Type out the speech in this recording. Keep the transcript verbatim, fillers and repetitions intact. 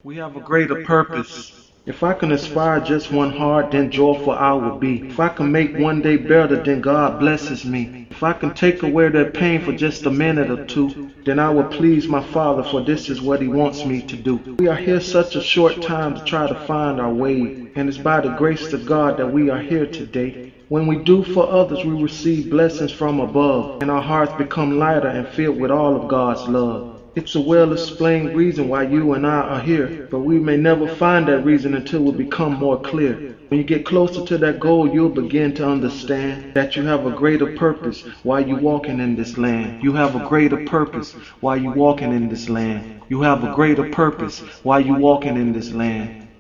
We have a greater purpose. If I can inspire just one heart, then joyful I will be. If I can make one day better, then God blesses me. If I can take away that pain for just a minute or two, then I will please my Father, for this is what He wants me to do. We are here such a short time to try to find our way, and it's by the grace of God that we are here today. When we do for others, we receive blessings from above, and our hearts become lighter and filled with all of God's love. It's a well-explained reason why you and I are here, but we may never find that reason until we become more clear. When you get closer to that goal, you'll begin to understand that you have a greater purpose while you're walking in this land. You have a greater purpose while you're walking in this land. You have a greater purpose while you're walking in this land.